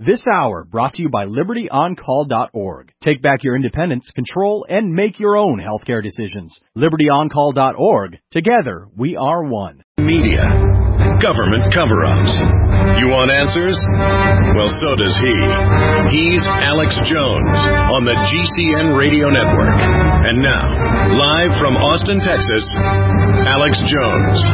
This hour brought to you by LibertyOnCall.org. Take back your independence, control, and make your own healthcare decisions. LibertyOnCall.org. Together, we are one. Media. Government cover-ups. You want answers? Well, so does he. He's Alex Jones on the GCN Radio Network. And now, live from Austin, Texas, Alex Jones.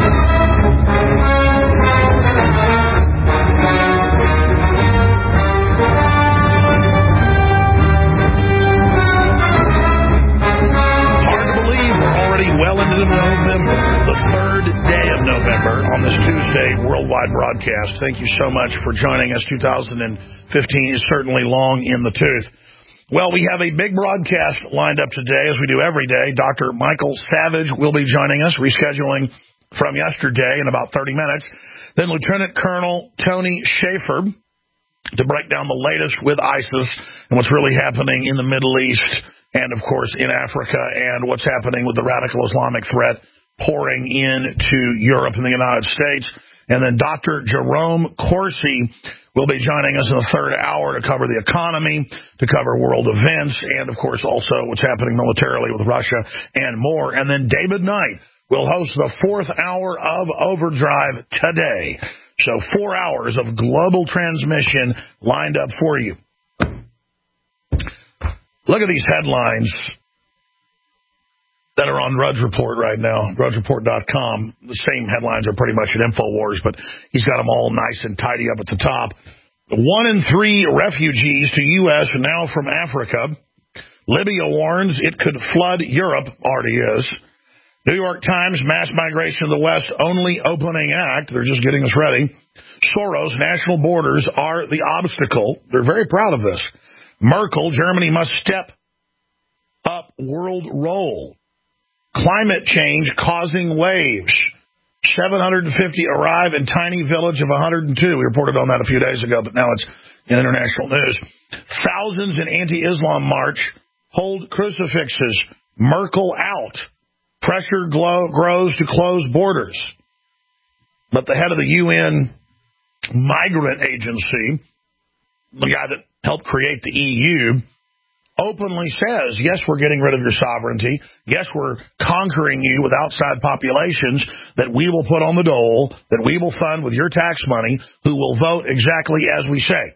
Well into November, the third day of November on this Tuesday worldwide broadcast. Thank you so much for joining us. 2015 is certainly long in the tooth. Well, we have a big broadcast lined up today, as we do every day. Dr. Michael Savage will be joining us, rescheduling from yesterday in about 30 minutes. Then Lieutenant Colonel Tony Shaffer to break down the latest with ISIS and what's really happening in the Middle East and, of course, in Africa, and what's happening with the radical Islamic threat pouring into Europe and the United States. And then Dr. Jerome Corsi will be joining us in the third hour to cover the economy, to cover world events, and, of course, also what's happening militarily with Russia and more. And then David Knight will host the fourth hour of Overdrive today. So 4 hours of global transmission lined up for you. Look at these headlines that are on Drudge Report right now, drudgereport.com. The same headlines are pretty much at InfoWars, but he's got them all nice and tidy up at the top. 1 in 3 refugees to U.S. are now from Africa. Libya warns it could flood Europe, already is. New York Times, mass migration to the West, only opening act. They're just getting us ready. Soros, national borders are the obstacle. They're very proud of this. Merkel, Germany must step up world role. Climate change causing waves. 750 arrive in tiny village of 102. We reported on that a few days ago, but now it's in international news. Thousands in anti-Islam march hold crucifixes. Merkel out. Pressure grows to close borders. But the head of the UN Migrant Agency, the guy that helped create the EU, openly says, yes, we're getting rid of your sovereignty. Yes, we're conquering you with outside populations that we will put on the dole, that we will fund with your tax money, who will vote exactly as we say.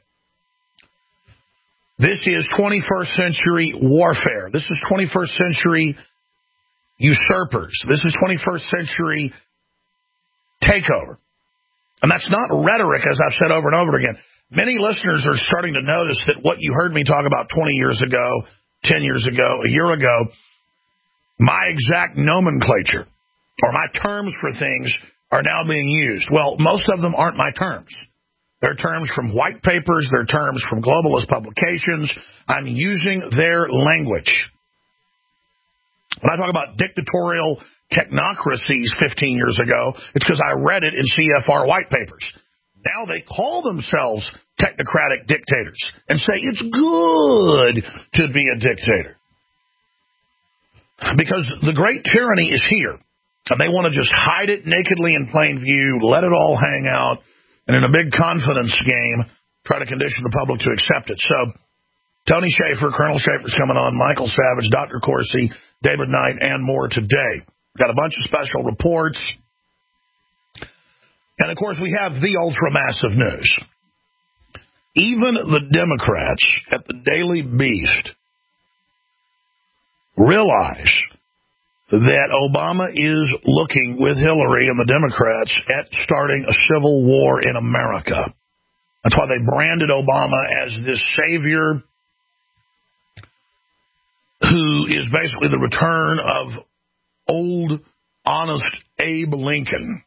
This is 21st century warfare. This is 21st century usurpers. This is 21st century takeover. And that's not rhetoric, as I've said over and over again. Many listeners are starting to notice that what you heard me talk about 20 years ago, 10 years ago, a year ago, my exact nomenclature or my terms for things are now being used. Well, most of them aren't my terms. They're terms from white papers. They're terms from globalist publications. I'm using their language. When I talk about dictatorial technocracies 15 years ago, it's because I read it in CFR white papers. Now they call themselves technocratic dictators and say it's good to be a dictator. Because the great tyranny is here, and they want to just hide it nakedly in plain view, let it all hang out, and in a big confidence game, try to condition the public to accept it. So Tony Shaffer, Colonel Shaffer's coming on, Michael Savage, Dr. Corsi, David Knight, and more today. We've got a bunch of special reports. And, of course, we have the ultra-massive news. Even the Democrats at the Daily Beast realize that Obama is looking with Hillary and the Democrats at starting a civil war in America. That's why they branded Obama as this savior who is basically the return of old, honest Abe Lincoln.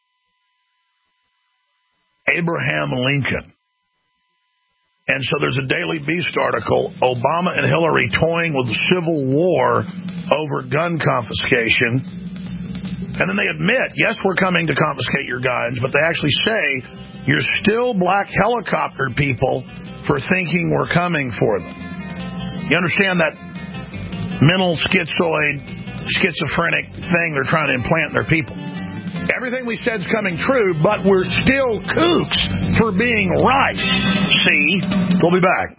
Abraham Lincoln. And so there's a Daily Beast article, Obama and Hillary toying with a civil war over gun confiscation. And then they admit, yes, we're coming to confiscate your guns, but they actually say, you're still black helicopter people for thinking we're coming for them. You understand that mental schizophrenic thing they're trying to implant in their people? Everything we said's coming true, but we're still kooks for being right. See? We'll be back.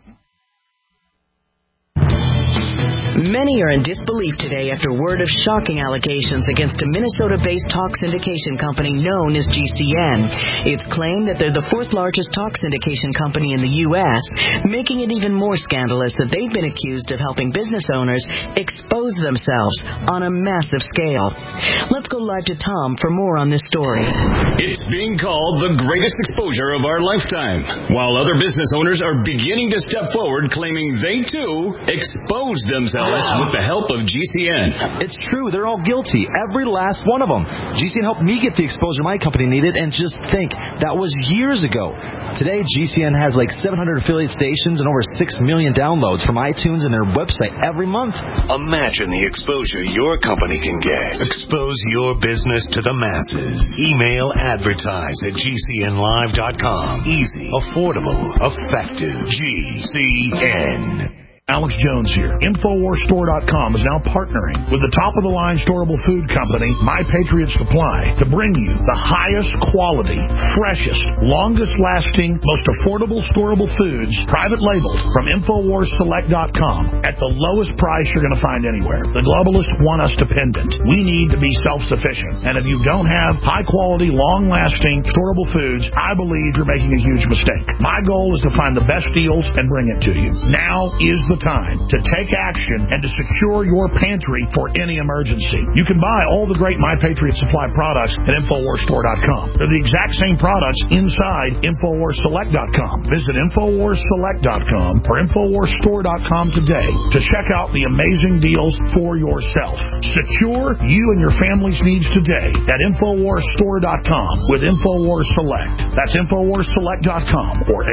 Many are in disbelief today after word of shocking allegations against a Minnesota-based talk syndication company known as GCN. It's claimed that they're the fourth largest talk syndication company in the U.S., making it even more scandalous that they've been accused of helping business owners expose themselves on a massive scale. Let's go live to Tom for more on this story. It's being called the greatest exposure of our lifetime, while other business owners are beginning to step forward claiming they, too, exposed themselves with the help of GCN. It's true. They're all guilty. Every last one of them. GCN helped me get the exposure my company needed, and just think, that was years ago. Today, GCN has like 700 affiliate stations and over 6 million downloads from iTunes and their website every month. Imagine the exposure your company can get. Expose your business to the masses. Email advertise at GCNlive.com. Easy, affordable, effective. GCN. Alex Jones here. InfoWarsStore.com is now partnering with the top-of-the-line storable food company, My Patriot Supply, to bring you the highest quality, freshest, longest-lasting, most affordable storable foods, private labeled, from InfoWarsSelect.com at the lowest price you're going to find anywhere. The globalists want us dependent. We need to be self-sufficient. And if you don't have high-quality, long-lasting, storable foods, I believe you're making a huge mistake. My goal is to find the best deals and bring it to you. Now is the time to take action and to secure your pantry for any emergency. You can buy all the great My Patriot Supply products at InfoWarsStore.com. They're the exact same products inside InfoWarsSelect.com. Visit InfoWarsSelect.com or InfoWarsStore.com today to check out the amazing deals for yourself. Secure you and your family's needs today at InfoWarsStore.com with InfoWars Select. That's InfoWarsSelect.com or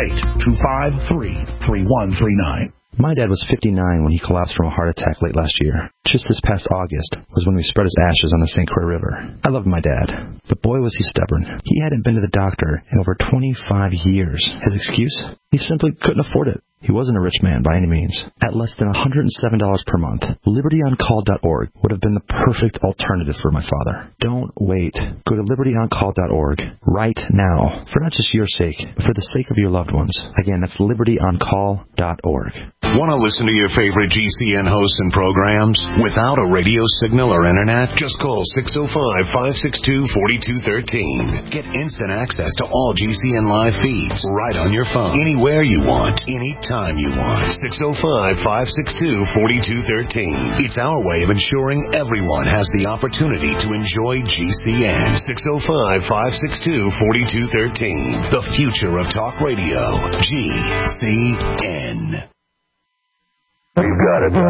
888-253-3139. My dad was 59 when he collapsed from a heart attack late last year. Just this past August was when we spread his ashes on the St. Croix River. I loved my dad, but boy was he stubborn. He hadn't been to the doctor in over 25 years. His excuse? He simply couldn't afford it. He wasn't a rich man by any means. At less than $107 per month, LibertyOnCall.org would have been the perfect alternative for my father. Don't wait. Go to LibertyOnCall.org right now, for not just your sake, but for the sake of your loved ones. Again, that's LibertyOnCall.org. Want to listen to your favorite GCN hosts and programs without a radio signal or internet? Just call 605-562-4213. Get instant access to all GCN live feeds right on your phone, anywhere you want, anytime you want. 605-562-4213. It's our way of ensuring everyone has the opportunity to enjoy GCN. 605-562-4213. The future of talk radio. GCN. You got it.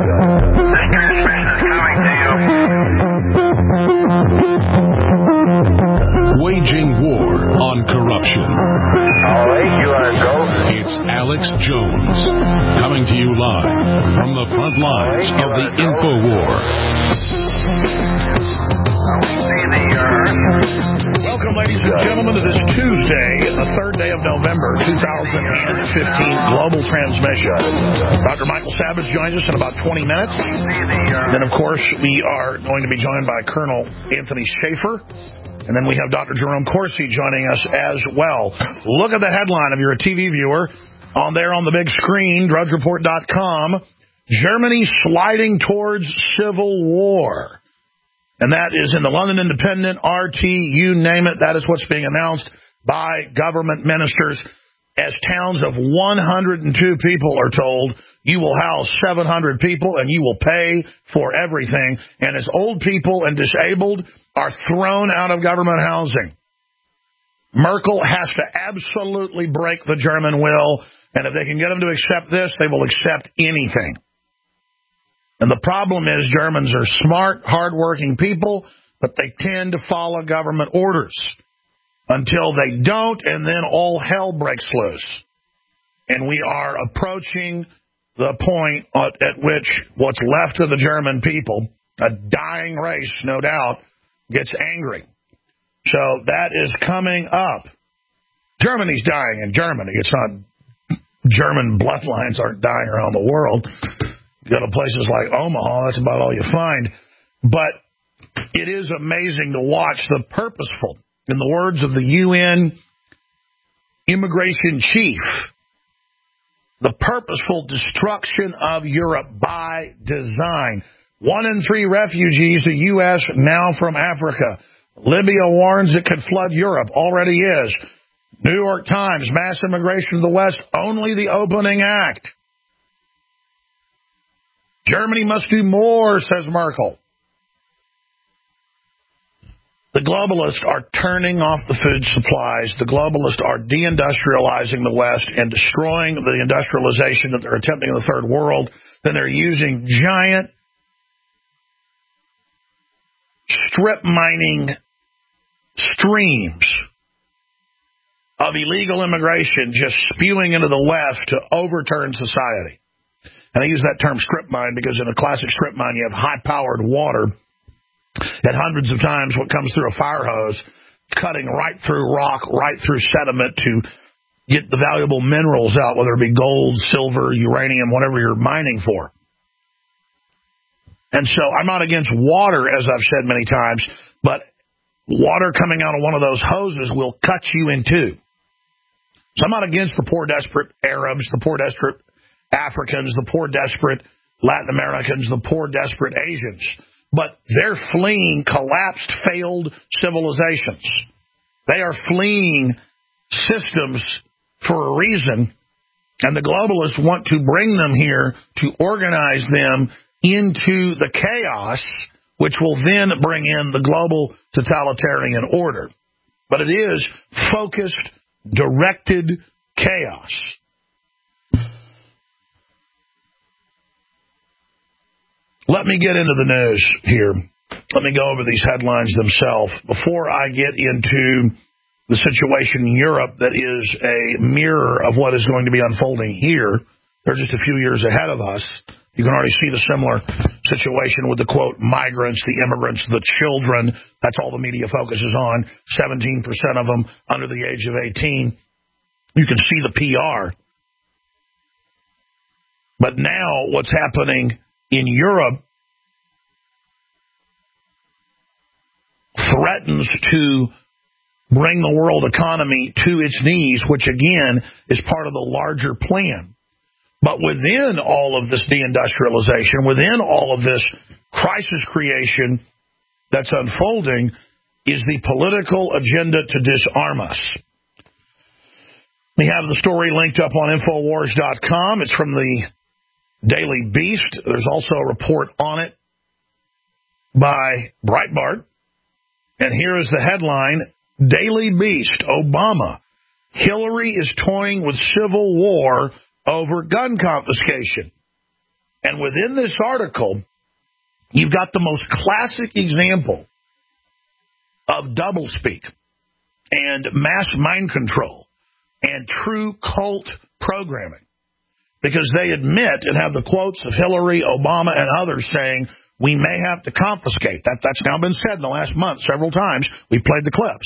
Waging war on corruption. All right, you want to go? It's Alex Jones, coming to you live from the front lines of the InfoWar. Welcome, ladies and gentlemen, to this Tuesday, the 3rd day of November, 2015, global transmission. Dr. Michael Savage joins us in about 20 minutes. Then, of course, we are going to be joined by Colonel Anthony Schaefer. And then we have Dr. Jerome Corsi joining us as well. Look at the headline if you're a TV viewer. On there on the big screen, DrudgeReport.com, Germany sliding towards civil war. And that is in the London Independent, RT, you name it. That is what's being announced by government ministers. As towns of 102 people are told, you will house 700 people and you will pay for everything. And as old people and disabled are thrown out of government housing, Merkel has to absolutely break the German will. And if they can get them to accept this, they will accept anything. And the problem is Germans are smart, hardworking people, but they tend to follow government orders until they don't, and then all hell breaks loose. And we are approaching the point at which what's left of the German people, a dying race, no doubt, gets angry. So that is coming up. Germany's dying in Germany. It's not German bloodlines aren't dying around the world. You go to places like Omaha, that's about all you find. But It is amazing to watch the purposeful, in the words of the UN immigration chief, the purposeful destruction of Europe by design. 1 in 3 refugees to U.S. now from Africa. Libya warns it could flood Europe. Already is. New York Times, mass immigration to the West, only the opening act. Germany must do more, says Merkel. The globalists are turning off the food supplies. The globalists are deindustrializing the West and destroying the industrialization that they're attempting in the third world. Then they're using giant strip mining streams of illegal immigration just spewing into the West to overturn society. And I use that term strip mine because in a classic strip mine you have high-powered water at hundreds of times what comes through a fire hose, cutting right through rock, right through sediment to get the valuable minerals out, whether it be gold, silver, uranium, whatever you're mining for. And so I'm not against water, as I've said many times, but water coming out of one of those hoses will cut you in two. So I'm not against the poor, desperate Arabs, the poor, desperate Africans, the poor, desperate Latin Americans, the poor, desperate Asians. But they're fleeing collapsed, failed civilizations. They are fleeing systems for a reason, and the globalists want to bring them here to organize them into the chaos, which will then bring in the global totalitarian order. But it is focused, directed chaos. Let me get into the news here. Let me go over these headlines themselves. Before I get into the situation in Europe that is a mirror of what is going to be unfolding here, they're just a few years ahead of us. You can already see the similar situation with the, quote, migrants, the immigrants, the children. That's all the media focuses on. 17% of them under the age of 18. You can see the PR. But now what's happening in Europe threatens to bring the world economy to its knees, which, again, is part of the larger plan. But within all of this deindustrialization, within all of this crisis creation that's unfolding, is the political agenda to disarm us. We have the story linked up on Infowars.com. It's from the Daily Beast. There's also a report on it by Breitbart. And here is the headline, Daily Beast, Obama. Hillary is toying with civil war over gun confiscation. And within this article, you've got the most classic example of doublespeak and mass mind control and true cult programming. Because they admit and have the quotes of Hillary, Obama, and others saying, we may have to confiscate. That's now been said in the last month several times. We played the clips.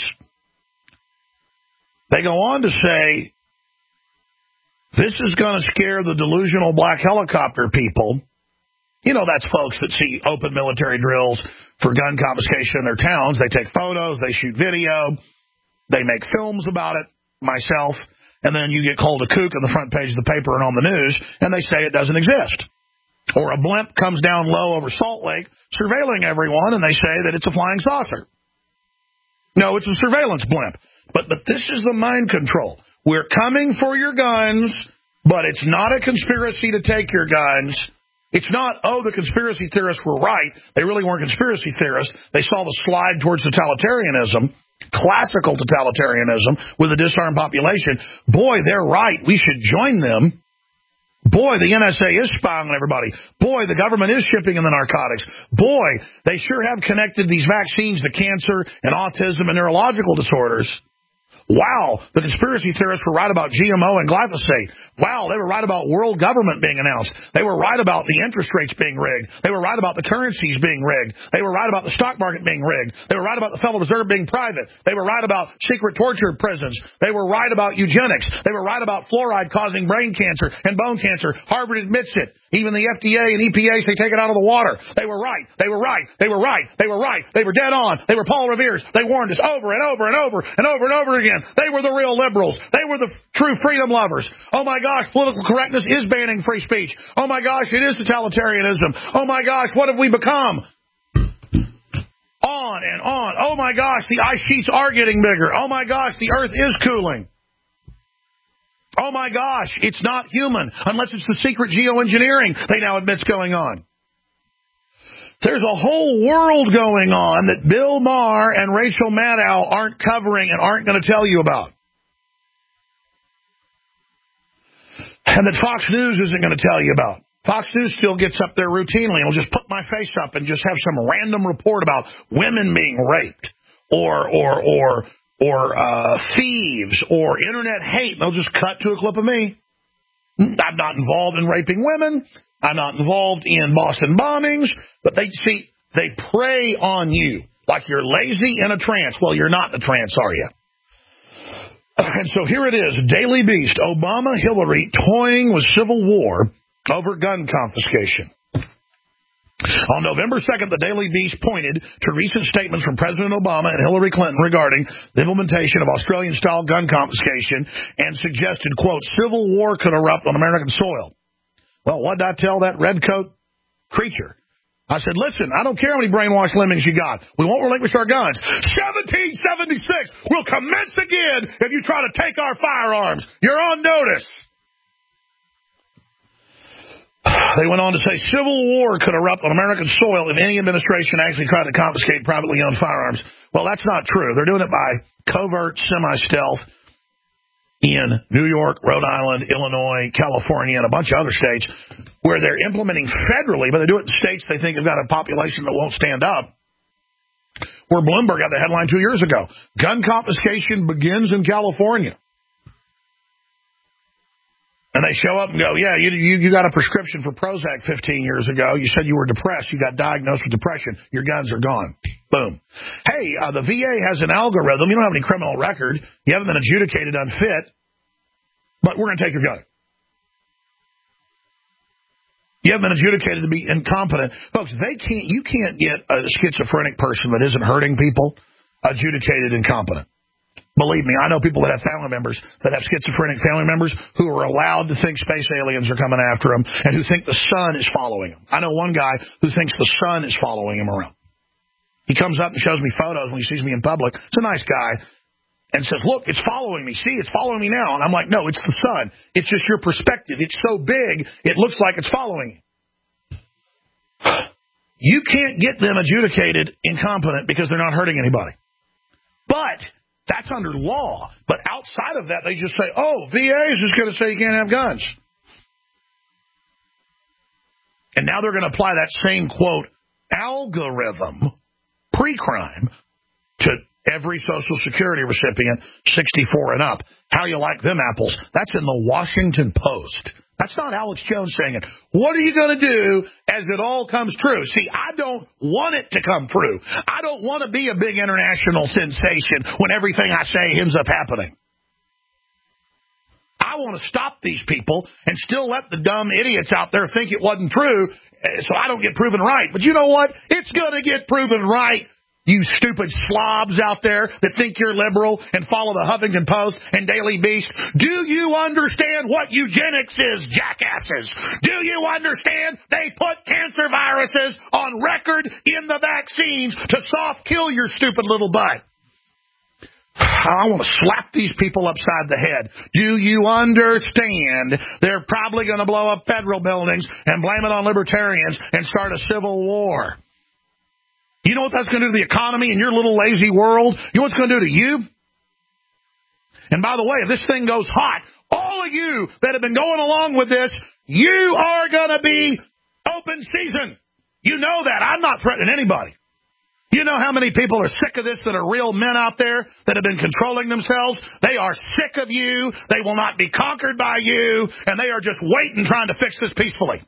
They go on to say, this is going to scare the delusional black helicopter people. You know, that's folks that see open military drills for gun confiscation in their towns. They take photos, they shoot video, they make films about it, myself. And then you get called a kook on the front page of the paper and on the news, and they say it doesn't exist. Or a blimp comes down low over Salt Lake, surveilling everyone, and they say that it's a flying saucer. No, it's a surveillance blimp. But this is the mind control. We're coming for your guns, but it's not a conspiracy to take your guns. It's not, oh, the conspiracy theorists were right. They really weren't conspiracy theorists. They saw the slide towards totalitarianism. Classical totalitarianism with a disarmed population. Boy, they're right. We should join them. Boy, the NSA is spying on everybody. Boy, the government is shipping in the narcotics. Boy, they sure have connected these vaccines to cancer and autism and neurological disorders. Wow, the conspiracy theorists were right about GMO and glyphosate. Wow, they were right about world government being announced. They were right about the interest rates being rigged. They were right about the currencies being rigged. They were right about the stock market being rigged. They were right about the Federal Reserve being private. They were right about secret torture prisons. They were right about eugenics. They were right about fluoride causing brain cancer and bone cancer. Harvard admits it. Even the FDA and EPA say take it out of the water. They were right. They were right. They were right. They were right. They were dead on. They were Paul Revere's. They warned us over and over and over and over and over again. They were the real liberals. They were the true freedom lovers. Oh my gosh, political correctness is banning free speech. Oh my gosh, it is totalitarianism. Oh my gosh, what have we become? On and on. Oh my gosh, the ice sheets are getting bigger. Oh my gosh, the earth is cooling. Oh my gosh, it's not human unless it's the secret geoengineering they now admit's going on. There's a whole world going on that Bill Maher and Rachel Maddow aren't covering and aren't going to tell you about. And that Fox News isn't going to tell you about. Fox News still gets up there routinely and will just put my face up and just have some random report about women being raped or thieves or internet hate. They'll just cut to a clip of me. I'm not involved in raping women. I'm not involved in Boston bombings. But they prey on you like you're lazy in a trance. Well, you're not in a trance, are you? And so here it is, Daily Beast, Obama, Hillary toying with civil war over gun confiscation. On November 2nd, the Daily Beast pointed to recent statements from President Obama and Hillary Clinton regarding the implementation of Australian-style gun confiscation and suggested, quote, civil war could erupt on American soil. Well, what did I tell that redcoat creature? I said, listen, I don't care how many brainwashed lemmings you got. We won't relinquish our guns. 1776 will commence again if you try to take our firearms. You're on notice. They went on to say civil war could erupt on American soil if any administration actually tried to confiscate privately owned firearms. Well, that's not true. They're doing it by covert, semi-stealth in New York, Rhode Island, Illinois, California, and a bunch of other states where they're implementing federally, but they do it in states they think have got a population that won't stand up. Where Bloomberg got the headline 2 years ago. Gun confiscation begins in California. And they show up and go, yeah, you got a prescription for Prozac 15 years ago. You said you were depressed. You got diagnosed with depression. Your guns are gone. Boom. Hey, the VA has an algorithm. You don't have any criminal record. You haven't been adjudicated unfit. But we're going to take your gun. You haven't been adjudicated to be incompetent. Folks, you can't get a schizophrenic person that isn't hurting people adjudicated incompetent. Believe me, I know people that have family members that have schizophrenic family members who are allowed to think space aliens are coming after them and who think the sun is following them. I know one guy who thinks the sun is following him around. He comes up and shows me photos when he sees me in public. It's a nice guy. And says, look, it's following me. See, it's following me now. And I'm like, no, it's the sun. It's just your perspective. It's so big, it looks like it's following you. You can't get them adjudicated incompetent because they're not hurting anybody. But that's under law. But outside of that, they just say, oh, VA is just going to say you can't have guns. And now they're going to apply that same, quote, algorithm, pre-crime, to every Social Security recipient 64 and up. How you like them apples? That's in the Washington Post. That's not Alex Jones saying it. What are you going to do as it all comes true? See, I don't want it to come true. I don't want to be a big international sensation when everything I say ends up happening. I want to stop these people and still let the dumb idiots out there think it wasn't true so I don't get proven right. But you know what? It's going to get proven right. You stupid slobs out there that think you're liberal and follow the Huffington Post and Daily Beast. Do you understand what eugenics is, jackasses? Do you understand they put cancer viruses on record in the vaccines to soft kill your stupid little butt? I want to slap these people upside the head. Do you understand they're probably going to blow up federal buildings and blame it on libertarians and start a civil war? You know what that's going to do to the economy in your little lazy world? You know what it's going to do to you? And by the way, if this thing goes hot, all of you that have been going along with this, you are going to be open season. You know that. I'm not threatening anybody. You know how many people are sick of this that are real men out there that have been controlling themselves? They are sick of you. They will not be conquered by you. And they are just waiting, trying to fix this peacefully.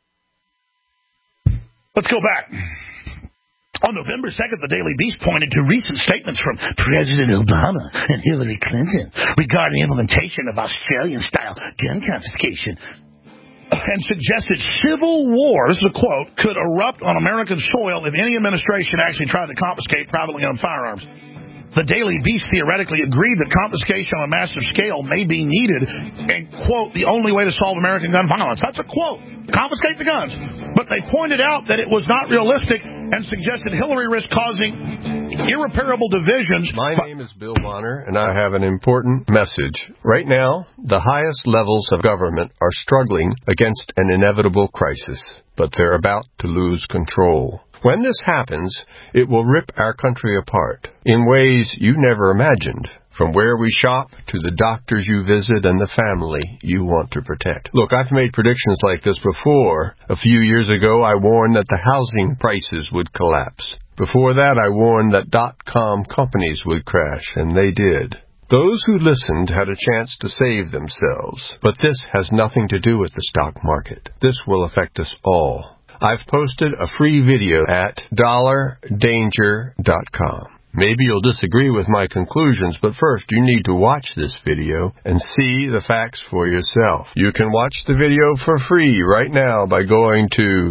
Let's go back. On November 2nd, the Daily Beast pointed to recent statements from President Obama and Hillary Clinton regarding the implementation of Australian-style gun confiscation and suggested civil war, this is a quote, could erupt on American soil if any administration actually tried to confiscate privately owned firearms. The Daily Beast theoretically agreed that confiscation on a massive scale may be needed and, quote, the only way to solve American gun violence. That's a quote. Confiscate the guns. But they pointed out that it was not realistic and suggested Hillary risked causing irreparable divisions. My name is Bill Bonner, and I have an important message. Right now, the highest levels of government are struggling against an inevitable crisis, but they're about to lose control. When this happens, it will rip our country apart in ways you never imagined, from where we shop to the doctors you visit and the family you want to protect. Look, I've made predictions like this before. A few years ago, I warned that the housing prices would collapse. Before that, I warned that .com companies would crash, and they did. Those who listened had a chance to save themselves, but this has nothing to do with the stock market. This will affect us all. I've posted a free video at $danger.com. Maybe you'll disagree with my conclusions, but first you need to watch this video and see the facts for yourself. You can watch the video for free right now by going to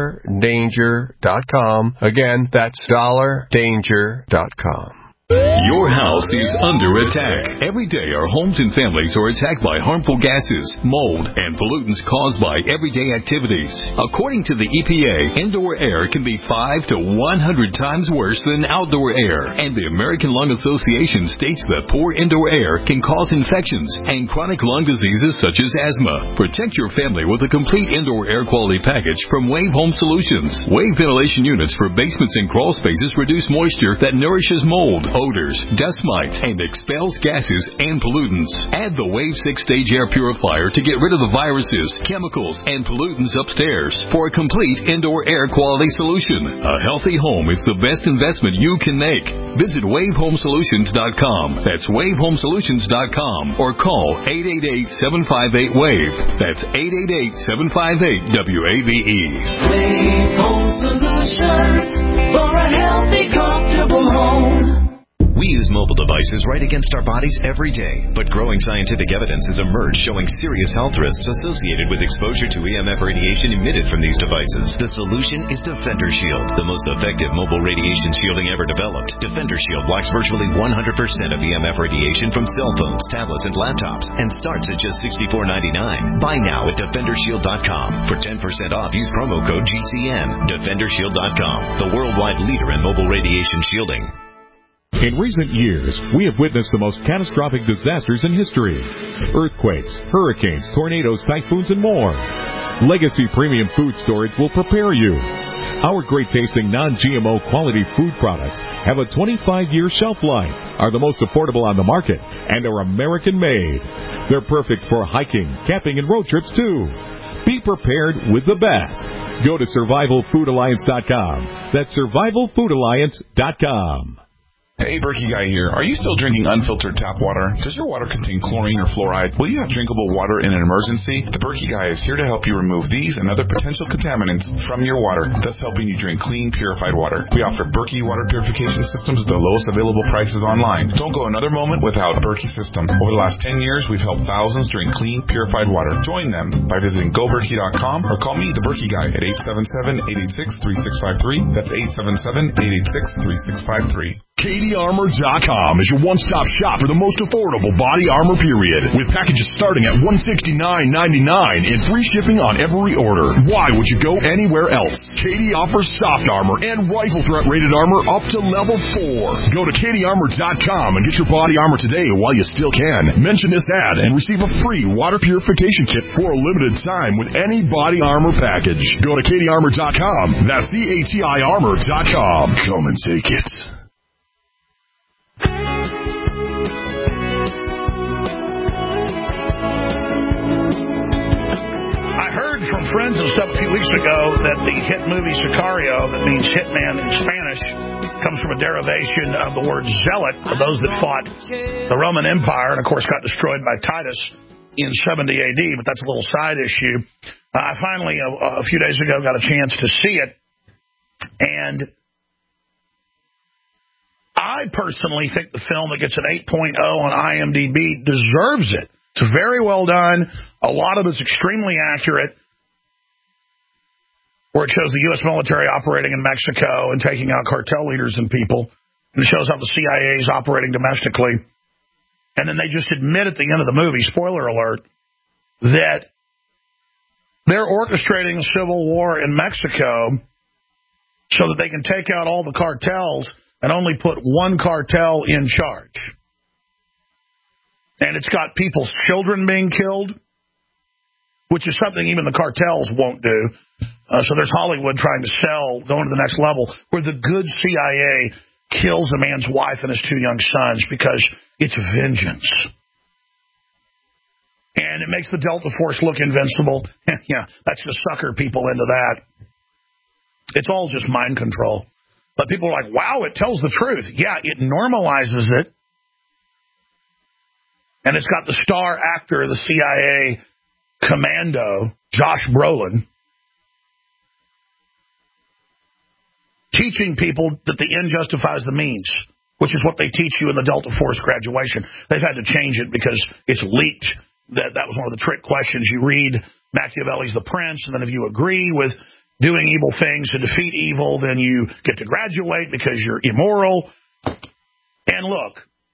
$danger.com. Again, that's $danger.com. Your house is under attack. Every day our homes and families are attacked by harmful gases, mold, and pollutants caused by everyday activities. According to the EPA, indoor air can be 5 to 100 times worse than outdoor air. And the American Lung Association states that poor indoor air can cause infections and chronic lung diseases such as asthma. Protect your family with a complete indoor air quality package from Wave Home Solutions. Wave ventilation units for basements and crawl spaces reduce moisture that nourishes mold, odors, dust mites, and expels gases and pollutants. Add the Wave 6-stage air purifier to get rid of the viruses, chemicals, and pollutants upstairs for a complete indoor air quality solution. A healthy home is the best investment you can make. Visit WaveHomeSolutions.com. That's WaveHomeSolutions.com or call 888-758-WAVE. That's 888-758-WAVE. Wave Home Solutions for a healthy, comfortable home. We use mobile devices right against our bodies every day, but growing scientific evidence has emerged showing serious health risks associated with exposure to EMF radiation emitted from these devices. The solution is Defender Shield, the most effective mobile radiation shielding ever developed. Defender Shield blocks virtually 100% of EMF radiation from cell phones, tablets, and laptops, and starts at just $64.99. Buy now at DefenderShield.com. For 10% off, use promo code GCN. DefenderShield.com, the worldwide leader in mobile radiation shielding. In recent years, we have witnessed the most catastrophic disasters in history. Earthquakes, hurricanes, tornadoes, typhoons, and more. Legacy Premium Food Storage will prepare you. Our great-tasting non-GMO quality food products have a 25-year shelf life, are the most affordable on the market, and are American-made. They're perfect for hiking, camping, and road trips, too. Be prepared with the best. Go to SurvivalFoodAlliance.com. That's SurvivalFoodAlliance.com. Hey, Berkey Guy here. Are you still drinking unfiltered tap water? Does your water contain chlorine or fluoride? Will you have drinkable water in an emergency? The Berkey Guy is here to help you remove these and other potential contaminants from your water, thus helping you drink clean, purified water. We offer Berkey water purification systems at the lowest available prices online. Don't go another moment without Berkey system. Over the last 10 years, we've helped thousands drink clean, purified water. Join them by visiting GoBerkey.com or call me, the Berkey Guy, at 877-886-3653. That's 877-886-3653. KDArmor.com is your one-stop shop for the most affordable body armor, period. With packages starting at $169.99 and free shipping on every order. Why would you go anywhere else? KD offers soft armor and rifle threat rated armor up to level 4. Go to KDArmor.com and get your body armor today while you still can. Mention this ad and receive a free water purification kit for a limited time with any body armor package. Go to KDArmor.com. That's CATIarmor.com. Come and take it. From friends and stuff a few weeks ago that the hit movie Sicario, that means hitman in Spanish, Comes from a derivation of the word zealot, for those that fought the Roman Empire and, of course, got destroyed by Titus in 70 AD, but that's a little side issue. I finally, a few days ago, got a chance to see it, and I personally think the film that gets an 8.0 on IMDb deserves it. It's very well done. A lot of it's extremely accurate, where it shows the U.S. military operating in Mexico and taking out cartel leaders and people. And it shows how the CIA is operating domestically. And then they just admit at the end of the movie, spoiler alert, that they're orchestrating a civil war in Mexico so that they can take out all the cartels and only put one cartel in charge. And it's got people's children being killed, which is something even the cartels won't do. So there's Hollywood trying to sell, going to the next level, where the good CIA kills a man's wife and his 2 young sons because it's vengeance. And it makes the Delta Force look invincible. Yeah, that's to sucker people into that. It's all just mind control. But people are like, wow, it tells the truth. Yeah, it normalizes it. And it's got the star actor, the CIA commando, Josh Brolin, teaching people that the end justifies the means, which is what they teach you in the Delta Force graduation. They've had to change it because it's leaked. That was one of the trick questions. You read Machiavelli's The Prince, and then if you agree with doing evil things to defeat evil, then you get to graduate because you're immoral. And look,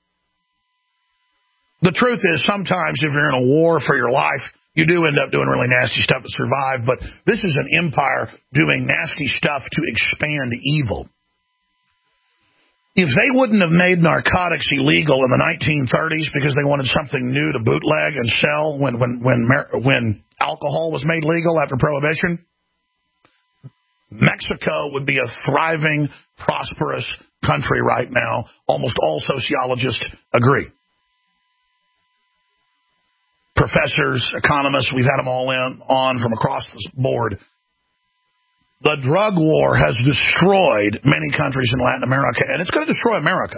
the truth is sometimes if you're in a war for your life, you do end up doing really nasty stuff to survive, but this is an empire doing nasty stuff to expand evil. If they wouldn't have made narcotics illegal in the 1930s because they wanted something new to bootleg and sell when alcohol was made legal after Prohibition, Mexico would be a thriving, prosperous country right now. Almost all sociologists agree. Professors, economists, we've had them all on from across the board. The drug war has destroyed many countries in Latin America, and it's going to destroy America.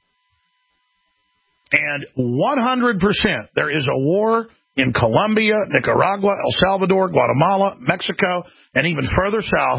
And 100%, there is a war in Colombia, Nicaragua, El Salvador, Guatemala, Mexico, and even further south.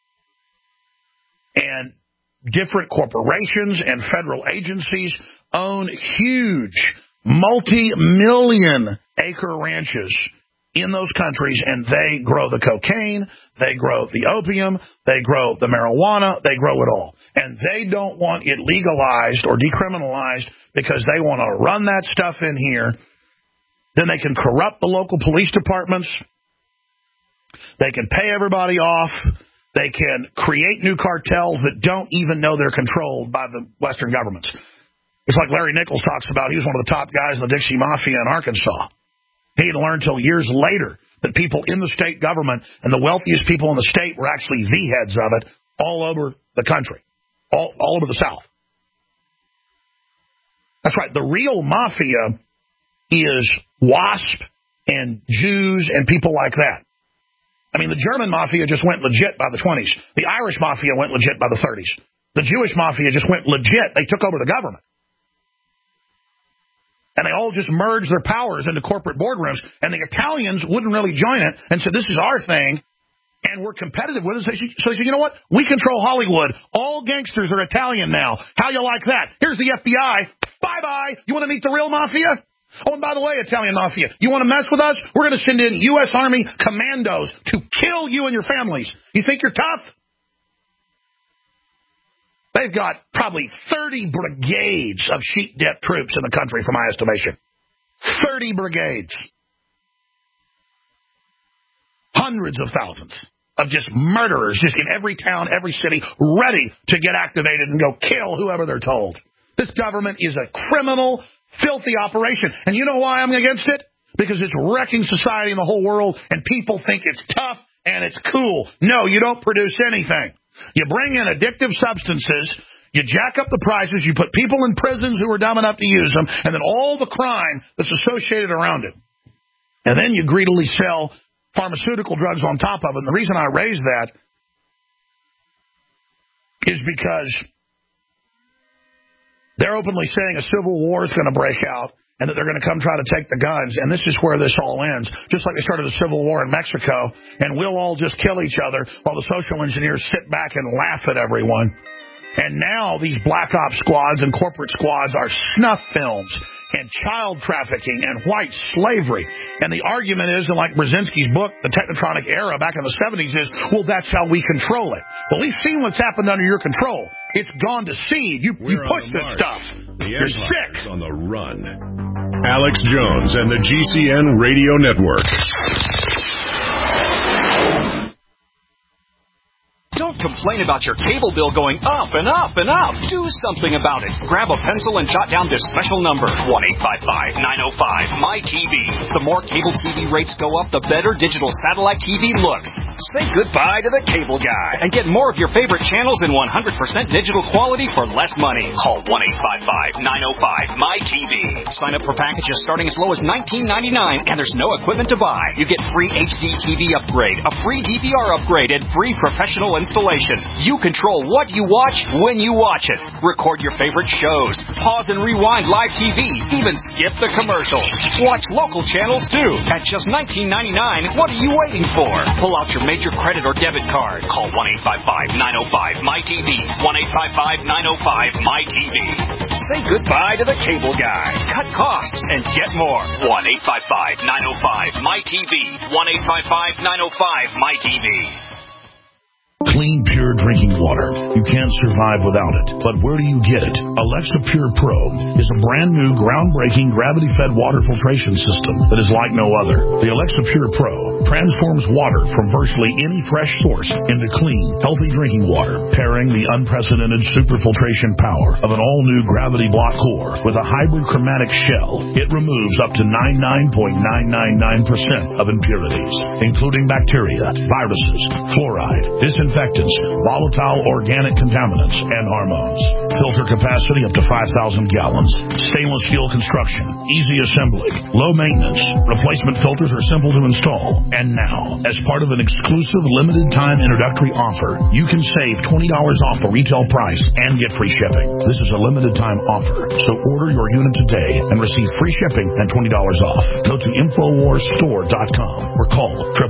And different corporations and federal agencies own huge multi-million acre ranches in those countries, and they grow the cocaine, they grow the opium, they grow the marijuana, they grow it all. And they don't want it legalized or decriminalized because they want to run that stuff in here. Then they can corrupt the local police departments. They can pay everybody off. They can create new cartels that don't even know they're controlled by the Western governments. It's like Larry Nichols talks about. He was one of the top guys in the Dixie Mafia in Arkansas. He didn't learn until years later that people in the state government and the wealthiest people in the state were actually the heads of it all over the country, all over the South. That's right. The real mafia is WASP and Jews and people like that. I mean, the German mafia just went legit by the 20s. The Irish mafia went legit by the 30s. The Jewish mafia just went legit. They took over the government. And they all just merged their powers into corporate boardrooms. And the Italians wouldn't really join it and said, this is our thing, and we're competitive with it. So they said, you know what? We control Hollywood. All gangsters are Italian now. How you like that? Here's the FBI. Bye-bye. You want to meet the real mafia? Oh, and by the way, Italian mafia, you want to mess with us? We're going to send in U.S. Army commandos to kill you and your families. You think you're tough? They've got probably 30 brigades of sheep-dip troops in the country, for my estimation. 30 brigades. Hundreds of thousands of just murderers just in every town, every city, ready to get activated and go kill whoever they're told. This government is a criminal, filthy operation. And you know why I'm against it? Because it's wrecking society in the whole world, and people think it's tough and it's cool. No, you don't produce anything. You bring in addictive substances, you jack up the prices, you put people in prisons who are dumb enough to use them, and then all the crime that's associated around it. And then you greedily sell pharmaceutical drugs on top of it. And the reason I raise that is because They're openly saying a civil war is going to break out and that they're going to come try to take the guns, and this is where this all ends, just like they started a civil war in Mexico, and we'll all just kill each other while the social engineers sit back and laugh at everyone. And now these black ops squads and corporate squads are snuff films and child trafficking and white slavery. And the argument is, and like Brzezinski's book, The Technotronic Era back in the 70s is, well, that's how we control it. Well, we've seen what's happened under your control. It's gone to seed. You push this stuff. You're sick. On the run. Alex Jones and the GCN Radio Network. Don't complain about your cable bill going up and up and up. Do something about it. Grab a pencil and jot down this special number, 1-855-905-MY-TV. The more cable TV rates go up, the better digital satellite TV looks. Say goodbye to the cable guy and get more of your favorite channels in 100% digital quality for less money. Call 1-855-905-MY-TV. Sign up for packages starting as low as $19.99, and there's no equipment to buy. You get free HD TV upgrade, a free DVR upgrade, and free professional installation. You control what you watch when you watch it. Record your favorite shows. Pause and rewind live TV. Even skip the commercials. Watch local channels too. At just $19.99, what are you waiting for? Pull out your major credit or debit card. Call 1-855-905-MY-TV. 1-855-905-MY-TV. Say goodbye to the cable guy. Cut costs and get more. 1-855-905-MY-TV. 1-855-905-MY-TV. Clean, pure drinking water. You can't survive without it. But where do you get it? Alexa Pure Pro is a brand new, groundbreaking, gravity-fed water filtration system that is like no other. The Alexa Pure Pro transforms water from virtually any fresh source into clean, healthy drinking water, pairing the unprecedented superfiltration power of an all-new gravity block core with a hybrid chromatic shell. It removes up to 99.999% of impurities, including bacteria, viruses, fluoride, disinfectants, volatile organic contaminants, and hormones. Filter capacity up to 5,000 gallons. Stainless steel construction. Easy assembly. Low maintenance. Replacement filters are simple to install. And now, as part of an exclusive limited time introductory offer, you can save $20 off the retail price and get free shipping. This is a limited time offer, so order your unit today and receive free shipping and $20 off. Go to InfoWarsStore.com or call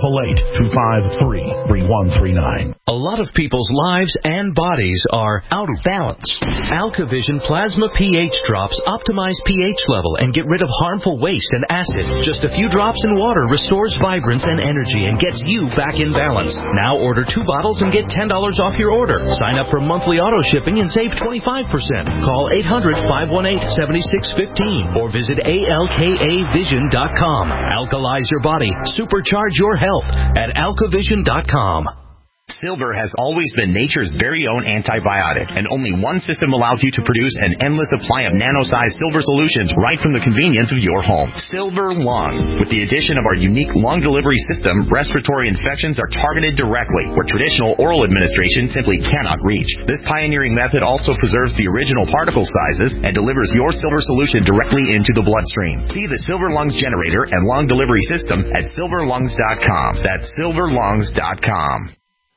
888-253-3139. A lot of people's lives and bodies are out of balance. AlkaVision Plasma pH Drops optimize pH level and get rid of harmful waste and acids. Just a few drops in water restores vibrance and energy and gets you back in balance. Now order 2 bottles and get $10 off your order. Sign up for monthly auto shipping and save 25%. Call 800-518-7615 or visit ALKAvision.com. Alkalize your body. Supercharge your health at AlkaVision.com. Silver has always been nature's very own antibiotic, and only one system allows you to produce an endless supply of nano-sized silver solutions right from the convenience of your home. Silver Lungs. With the addition of our unique lung delivery system, respiratory infections are targeted directly, where traditional oral administration simply cannot reach. This pioneering method also preserves the original particle sizes and delivers your silver solution directly into the bloodstream. See the Silver Lungs generator and lung delivery system at silverlungs.com. That's silverlungs.com.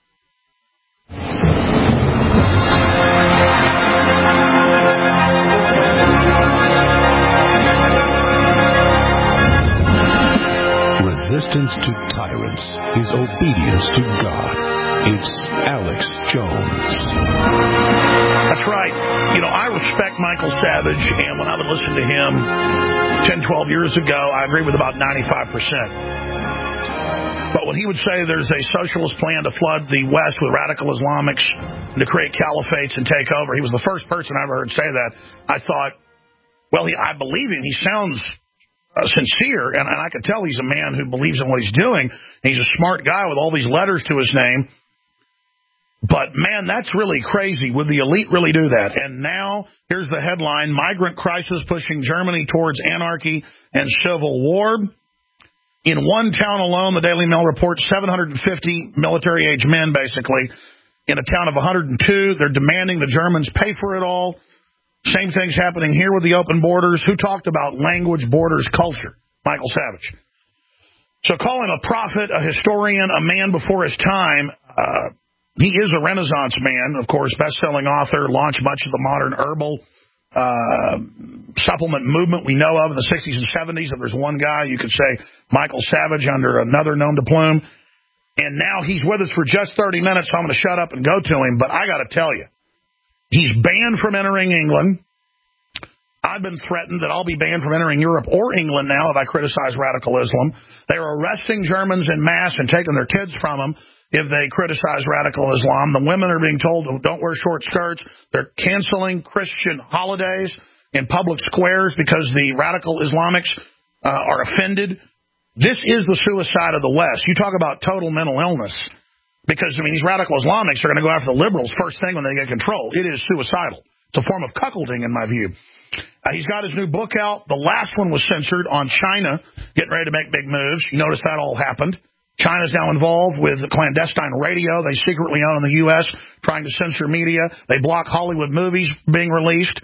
Resistance to tyrants is obedience to God. It's Alex Jones. That's right. You know, I respect Michael Savage, and when I would listen to him 10, 12 years ago, I agree with about 95%. But when he would say there's a socialist plan to flood the West with radical Islamics and to create caliphates and take over, he was the first person I ever heard say that. I thought, well, I believe him. He sounds sincere, and I could tell he's a man who believes in what he's doing. He's a smart guy with all these letters to his name. But, man, that's really crazy. Would the elite really do that? And now, here's the headline, Migrant Crisis Pushing Germany Towards Anarchy and Civil War. In one town alone, the Daily Mail reports 750 military-age men, basically, in a town of 102. They're demanding the Germans pay for it all. Same thing's happening here with the open borders. Who talked about language, borders, culture? Michael Savage. So call him a prophet, a historian, a man before his time. He is a Renaissance man, of course, best-selling author, launched much of the modern herbal supplement movement we know of in the 60s and 70s. If there's one guy, you could say Michael Savage under another nom de plume. And now he's with us for just 30 minutes, so I'm going to shut up and go to him. But I got to tell you, he's banned from entering England. I've been threatened that I'll be banned from entering Europe or England now if I criticize radical Islam. They're arresting Germans en masse and taking their kids from them if they criticize radical Islam. The women are being told don't wear short skirts. They're canceling Christian holidays in public squares because the radical Islamics are offended. This is the suicide of the West. You talk about total mental illness because, I mean, these radical Islamics are going to go after the liberals first thing when they get control. It is suicidal. It's a form of cuckolding in my view. He's got his new book out. The last one was censored on China, getting ready to make big moves. You notice that all happened. China's now involved with clandestine radio they secretly own in the U.S., trying to censor media. They block Hollywood movies being released.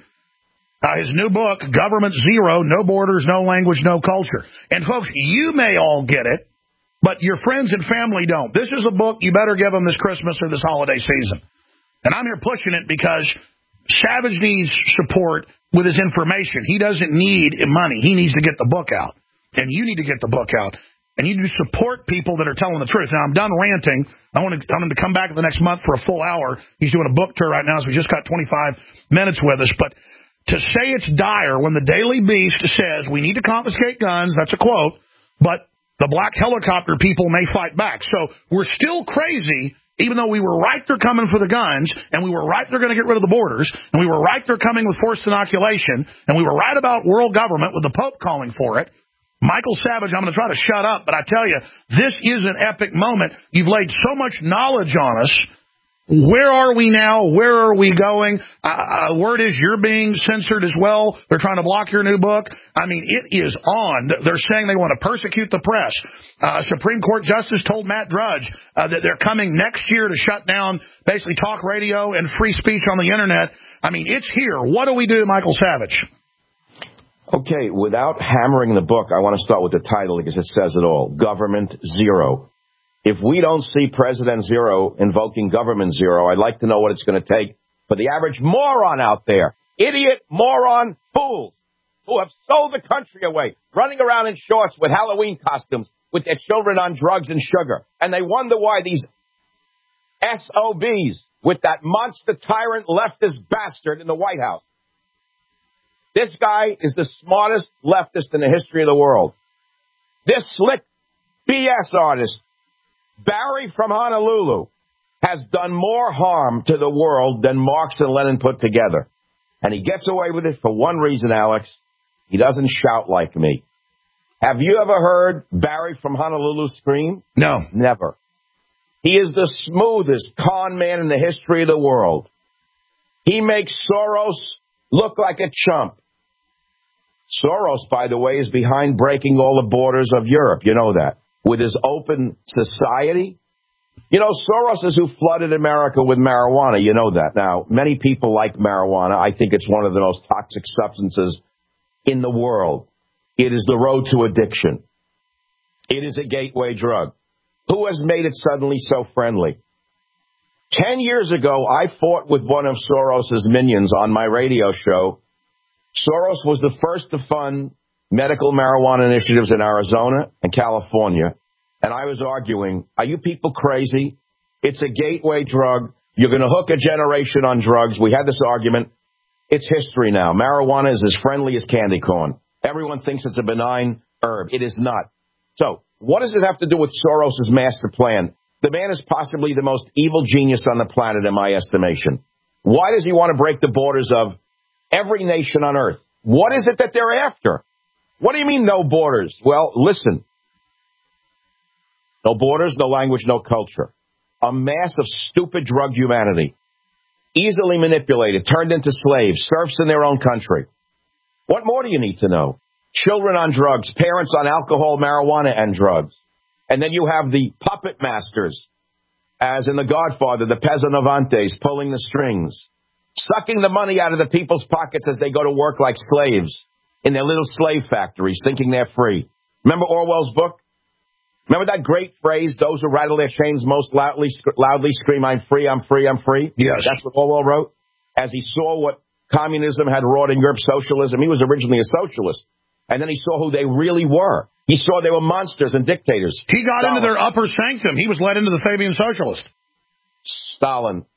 His new book, Government Zero, No Borders, No Language, No Culture. And, folks, you may all get it, but your friends and family don't. This is a book you better give them this Christmas or this holiday season. And I'm here pushing it because Savage needs support with his information. He doesn't need money. He needs to get the book out. And you need to get the book out. And you need to support people that are telling the truth. Now, I'm done ranting. I want him to come back the next month for a full hour. He's doing a book tour right now, so we just got 25 minutes with us. But to say it's dire when the Daily Beast says we need to confiscate guns, that's a quote, but the black helicopter people may fight back. So we're still crazy, even though we were right they're coming for the guns, and we were right they're going to get rid of the borders, and we were right they're coming with forced inoculation, and we were right about world government with the Pope calling for it. Michael Savage, I'm going to try to shut up, but I tell you, this is an epic moment. You've laid so much knowledge on us. Where are we now? Where are we going? Word is you're being censored as well. They're trying to block your new book. I mean, it is on. They're saying they want to persecute the press. Supreme Court Justice told Matt Drudge that they're coming next year to shut down basically talk radio and free speech on the Internet. I mean, it's here. What do we do, Michael Savage? Okay, without hammering the book, I want to start with the title because it says it all. Government Zero. If we don't see President Zero invoking Government Zero, I'd like to know what it's going to take for the average moron out there, idiot, moron, fools, who have sold the country away, running around in shorts with Halloween costumes with their children on drugs and sugar. And they wonder why these SOBs with that monster tyrant leftist bastard in the White House. This guy is the smartest leftist in the history of the world. This slick BS artist, Barry from Honolulu, has done more harm to the world than Marx and Lenin put together. And he gets away with it for one reason, Alex. He doesn't shout like me. Have you ever heard Barry from Honolulu scream? No. Never. He is the smoothest con man in the history of the world. He makes Soros look like a chump. Soros, by the way, is behind breaking all the borders of Europe. You know that. With his open society. You know, Soros is who flooded America with marijuana. You know that. Now, many people like marijuana. I think it's one of the most toxic substances in the world. It is the road to addiction. It is a gateway drug. Who has made it suddenly so friendly? 10 years ago, I fought with one of Soros's minions on my radio show. Soros was the first to fund medical marijuana initiatives in Arizona and California. And I was arguing, are you people crazy? It's a gateway drug. You're going to hook a generation on drugs. We had this argument. It's history now. Marijuana is as friendly as candy corn. Everyone thinks it's a benign herb. It is not. So what does it have to do with Soros's master plan? The man is possibly the most evil genius on the planet, in my estimation. Why does he want to break the borders of every nation on earth? What is it that they're after? What do you mean, no borders? Well, listen. No borders, no language, no culture. A mass of stupid drug humanity. Easily manipulated, turned into slaves, serfs in their own country. What more do you need to know? Children on drugs, parents on alcohol, marijuana, and drugs. And then you have the puppet masters, as in The Godfather, the Pesanovantes pulling the strings, sucking the money out of the people's pockets as they go to work like slaves in their little slave factories, thinking they're free. Remember Orwell's book? Remember that great phrase, those who rattle their chains most loudly scream, I'm free, I'm free, I'm free? Yes. That's what Orwell wrote. As he saw what communism had wrought in Europe, socialism. He was originally a socialist. And then he saw who they really were. He saw they were monsters and dictators. He got into their upper sanctum. He was led into the Fabian Socialist. Stalin,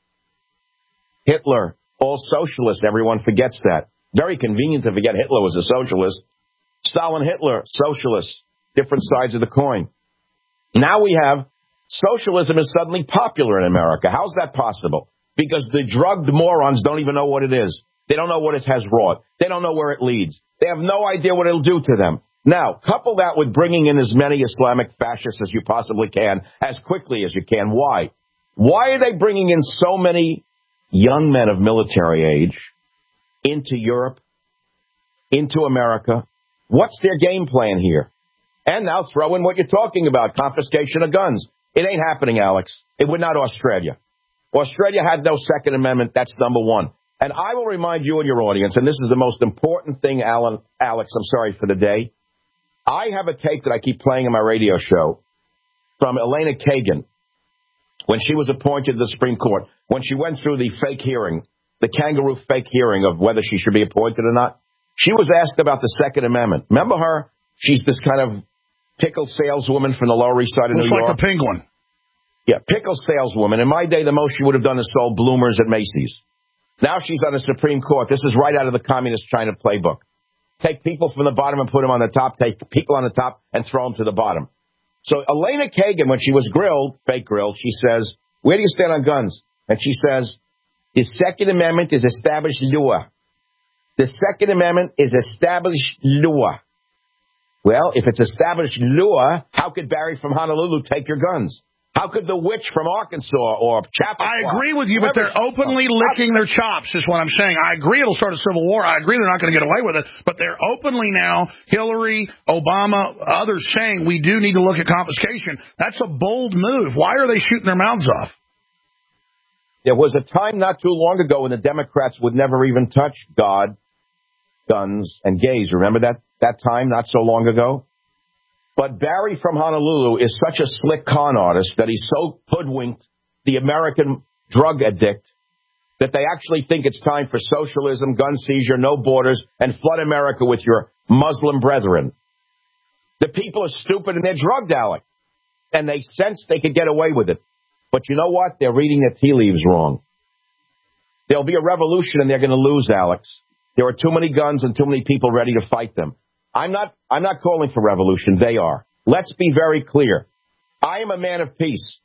Hitler, all socialists. Everyone forgets that. Very convenient to forget Hitler was a socialist. Stalin, Hitler, socialists. Different sides of the coin. Now we have socialism is suddenly popular in America. How's that possible? Because the drugged morons don't even know what it is. They don't know what it has wrought. They don't know where it leads. They have no idea what it'll do to them. Now, couple that with bringing in as many Islamic fascists as you possibly can, as quickly as you can. Why? Why are they bringing in so many young men of military age into Europe, into America? What's their game plan here? And now throw in what you're talking about, confiscation of guns. It ain't happening, Alex. It would not Australia. Australia had no Second Amendment. That's number one. And I will remind you and your audience, and this is the most important thing, Alex, I'm sorry for the day. I have a tape that I keep playing in my radio show from Elena Kagan when she was appointed to the Supreme Court, when she went through the fake hearing, the kangaroo fake hearing of whether she should be appointed or not. She was asked about the Second Amendment. Remember her? She's this kind of pickle saleswoman from the Lower East Side of New York. Looks like a penguin. Yeah, pickle saleswoman. In my day, the most she would have done is sold bloomers at Macy's. Now she's on the Supreme Court. This is right out of the Communist China playbook. Take people from the bottom and put them on the top. Take people on the top and throw them to the bottom. So Elena Kagan, when she was grilled, fake grilled, she says, where do you stand on guns? And she says, the Second Amendment is established law. The Second Amendment is established law. Well, if it's established law, how could Barry from Honolulu take your guns? How could the witch from Arkansas or Chappaqua? I agree with you, but they're openly licking their chops, is what I'm saying. I agree it'll start a civil war. I agree they're not going to get away with it, but they're openly now, Hillary, Obama, others saying we do need to look at confiscation. That's a bold move. Why are they shooting their mouths off? There was a time not too long ago when the Democrats would never even touch God, guns, and gays. Remember that time not so long ago? But Barry from Honolulu is such a slick con artist that he's so hoodwinked the American drug addict that they actually think it's time for socialism, gun seizure, no borders, and flood America with your Muslim brethren. The people are stupid and they're drugged, Alec. And they sense they could get away with it. But you know what? They're reading their tea leaves wrong. There'll be a revolution and they're going to lose, Alex. There are too many guns and too many people ready to fight them. I'm not calling for revolution. They are. Let's be very clear. I am a man of peace.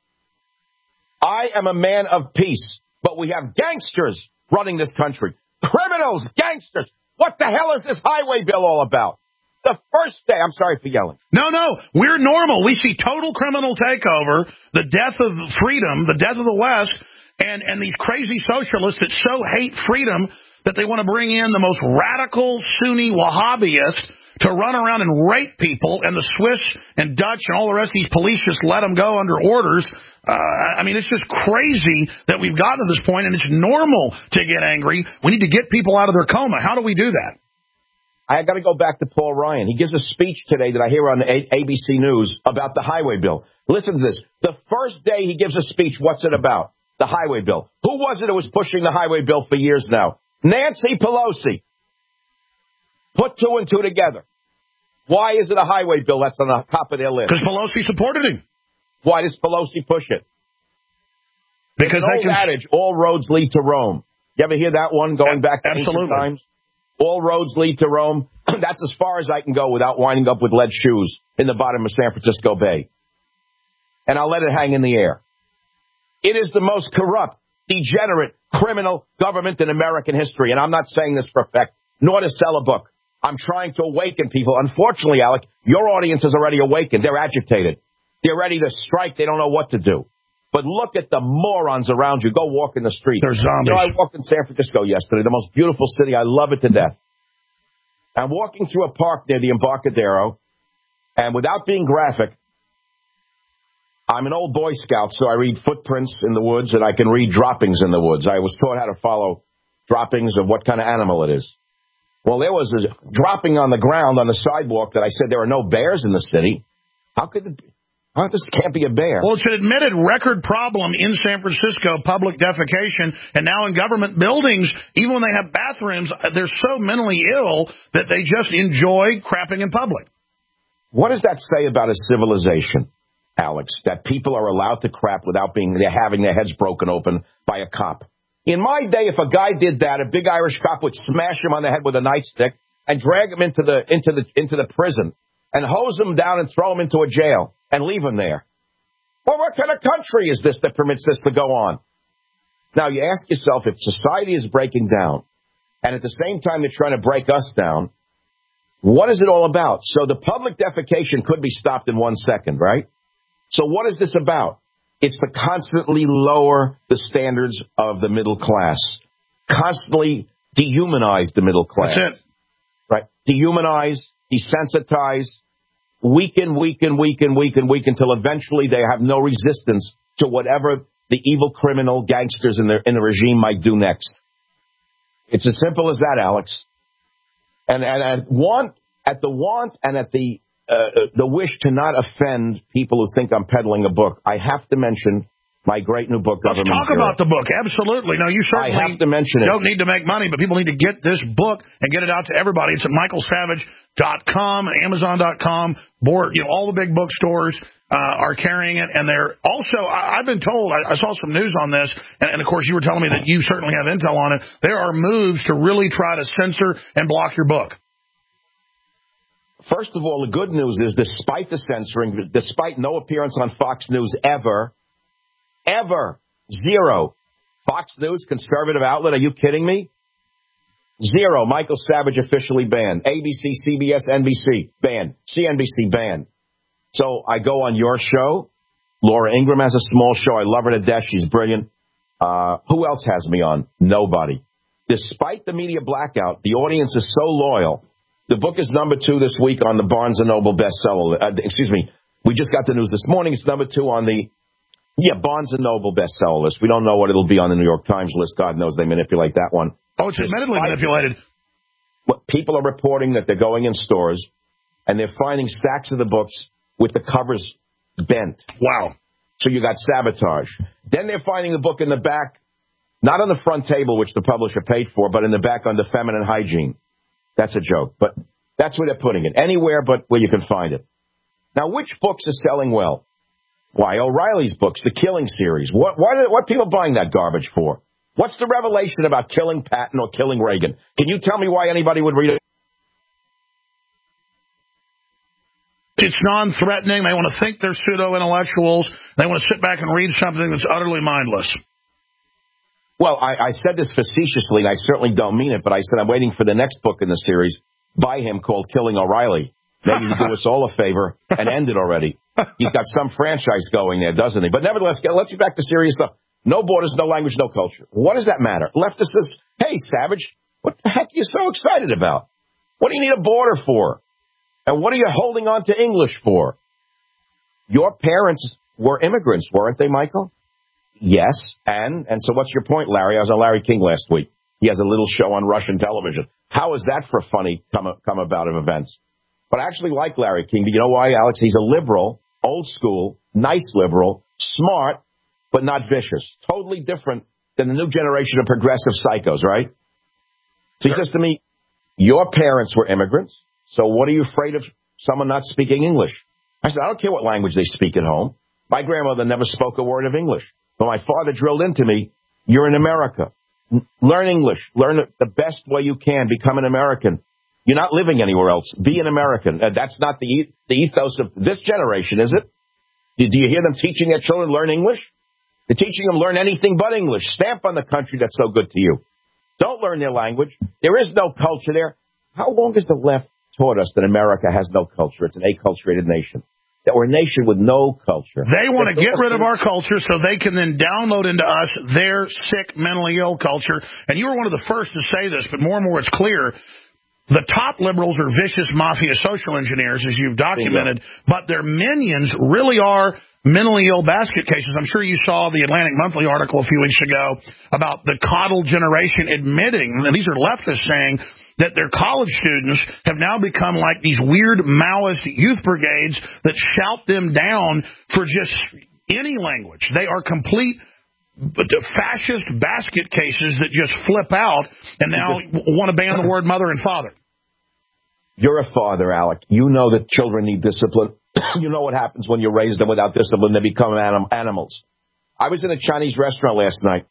I am a man of peace. But we have gangsters running this country. Criminals, gangsters. What the hell is this highway bill all about? The first day, I'm sorry for yelling. No, we're normal. We see total criminal takeover, the death of freedom, the death of the West, and these crazy socialists that so hate freedom that they want to bring in the most radical Sunni Wahhabist to run around and rape people, and the Swiss and Dutch and all the rest of these police just let them go under orders. I mean, it's just crazy that we've gotten to this point, and it's normal to get angry. We need to get people out of their coma. How do we do that? I got to go back to Paul Ryan. He gives a speech today that I hear on ABC News about the highway bill. Listen to this. The first day he gives a speech, what's it about? The highway bill. Who was it who was pushing the highway bill for years now? Nancy Pelosi. Put two and two together. Why is it a highway bill that's on the top of their list? Because Pelosi supported him. Why does Pelosi push it? Because it's an old adage, all roads lead to Rome. You ever hear that one going back to ancient times? All roads lead to Rome. That's as far as I can go without winding up with lead shoes in the bottom of San Francisco Bay. And I'll let it hang in the air. It is the most corrupt, degenerate, criminal government in American history. And I'm not saying this for effect, nor to sell a book. I'm trying to awaken people. Unfortunately, Alec, your audience is already awakened. They're agitated. They're ready to strike. They don't know what to do. But look at the morons around you. Go walk in the street. They're zombies. You know, I walked in San Francisco yesterday, the most beautiful city. I love it to death. I'm walking through a park near the Embarcadero, and without being graphic, I'm an old Boy Scout, so I read footprints in the woods, and I can read droppings in the woods. I was taught how to follow droppings of what kind of animal it is. Well, there was a dropping on the ground on the sidewalk that I said there are no bears in the city. How could it be? This can't be a bear. Well, it's an admitted record problem in San Francisco, public defecation, and now in government buildings, even when they have bathrooms, they're so mentally ill that they just enjoy crapping in public. What does that say about a civilization, Alex, that people are allowed to crap without having their heads broken open by a cop? In my day, if a guy did that, a big Irish cop would smash him on the head with a nightstick and drag him into the prison and hose him down and throw him into a jail and leave him there. Well, what kind of country is this that permits this to go on? Now, you ask yourself, if society is breaking down and at the same time they're trying to break us down, what is it all about? So the public defecation could be stopped in 1 second, right? So what is this about? It's to constantly lower the standards of the middle class, constantly dehumanize the middle class. That's it. Right? Dehumanize, desensitize, weaken until eventually they have no resistance to whatever the evil criminal gangsters in the regime might do next. It's as simple as that, Alex. And at the wish to not offend people who think I'm peddling a book, I have to mention my great new book, Government Let's talk Zero. about the book. Absolutely. No, you certainly I have to mention it. Don't need to make money, but people need to get this book and get it out to everybody. It's at michaelsavage.com, Amazon.com, all the big bookstores are carrying it. And they're also, I've been told, I saw some news on this, and of course you were telling me that you certainly have intel on it. There are moves to really try to censor and block your book. First of all, the good news is, despite the censoring, despite no appearance on Fox News ever, zero. Fox News, conservative outlet, are you kidding me? Zero. Michael Savage officially banned. ABC, CBS, NBC banned. CNBC banned. So I go on your show. Laura Ingraham has a small show. I love her to death. She's brilliant. Who else has me on? Nobody. Despite the media blackout, the audience is so loyal. The book is number 2 this week on the Barnes & Noble bestseller. We just got the news this morning. It's number 2 on the Barnes & Noble bestseller list. We don't know what it'll be on the New York Times list. God knows they manipulate that one. Oh, it's admittedly manipulated. People are reporting that they're going in stores and they're finding stacks of the books with the covers bent. Wow. So you got sabotage. Then they're finding the book in the back, not on the front table, which the publisher paid for, but in the back under feminine hygiene. That's a joke, but that's where they're putting it. Anywhere but where you can find it. Now, which books are selling well? Why, O'Reilly's books, the Killing series. What are people buying that garbage for? What's the revelation about killing Patton or killing Reagan? Can you tell me why anybody would read it? It's non-threatening. They want to think they're pseudo-intellectuals. They want to sit back and read something that's utterly mindless. Well, I said this facetiously, and I certainly don't mean it, but I said I'm waiting for the next book in the series by him called Killing O'Reilly. Maybe he'd do us all a favor and end it already. He's got some franchise going there, doesn't he? But nevertheless, let's get back to serious stuff. No borders, no language, no culture. What does that matter? Leftists says, hey, Savage, what the heck are you so excited about? What do you need a border for? And what are you holding on to English for? Your parents were immigrants, weren't they, Michael? Yes. And so what's your point, Larry? I was on Larry King last week. He has a little show on Russian television. How is that for funny come about of events? But I actually like Larry King. But you know why, Alex? He's a liberal, old school, nice liberal, smart, but not vicious. Totally different than the new generation of progressive psychos, right? So he says to me, your parents were immigrants, so what are you afraid of someone not speaking English? I said, I don't care what language they speak at home. My grandmother never spoke a word of English. But my father drilled into me, you're in America. Learn English. Learn it the best way you can. Become an American. You're not living anywhere else. Be an American. That's not the ethos of this generation, is it? Do you hear them teaching their children learn English? They're teaching them learn anything but English. Stamp on the country that's so good to you. Don't learn their language. There is no culture there. How long has the left taught us that America has no culture? It's an acculturated nation. That we're a nation with no culture. They want to get rid of our culture so they can then download into us their sick, mentally ill culture. And you were one of the first to say this, but more and more it's clear. The top liberals are vicious mafia social engineers, as you've documented, but their minions really are mentally ill basket cases. I'm sure you saw the Atlantic Monthly article a few weeks ago about the coddled generation admitting, and these are leftists saying, that their college students have now become like these weird Maoist youth brigades that shout them down for just any language. They are complete fascist basket cases that just flip out and now want to ban the word mother and father. You're a father, Alec. You know that children need discipline. You know what happens when you raise them without discipline. They become animals. I was in a Chinese restaurant last night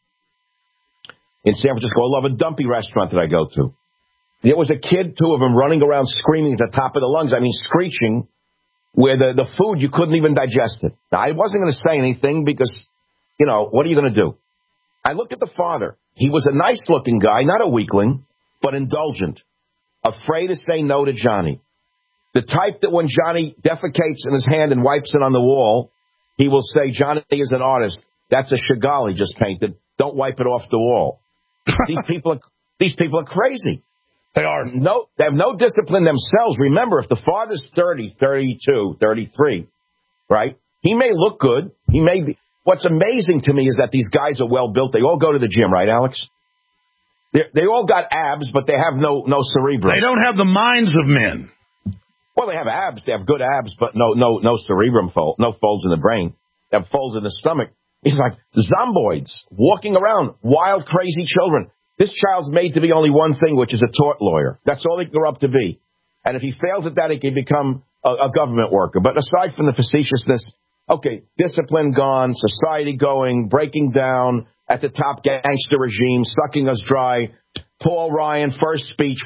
in San Francisco. I love a dumpy restaurant that I go to. There was a kid, two of them, running around screaming at the top of the lungs. I mean, screeching, where the food, you couldn't even digest it. Now, I wasn't going to say anything because, you know, what are you going to do? I looked at the father. He was a nice-looking guy, not a weakling, but indulgent, afraid to say no to Johnny. The type that when Johnny defecates in his hand and wipes it on the wall, he will say, Johnny is an artist. That's a Chagall he just painted. Don't wipe it off the wall. These people are crazy. They are. They have no discipline themselves. Remember, if the father's 30, 32, 33, right, he may look good. He may be. What's amazing to me is that these guys are well built. They all go to the gym, right, Alex? They all got abs, but they have no cerebrum. They don't have the minds of men. Well, they have abs. They have good abs, but no cerebrum fold, no folds in the brain. They have folds in the stomach. He's like zomboids walking around, wild, crazy children. This child's made to be only one thing, which is a tort lawyer. That's all he can grow up to be. And if he fails at that, he can become a government worker. But aside from the facetiousness, okay, discipline gone, society going, breaking down, at the top gangster regime, sucking us dry. Paul Ryan, first speech,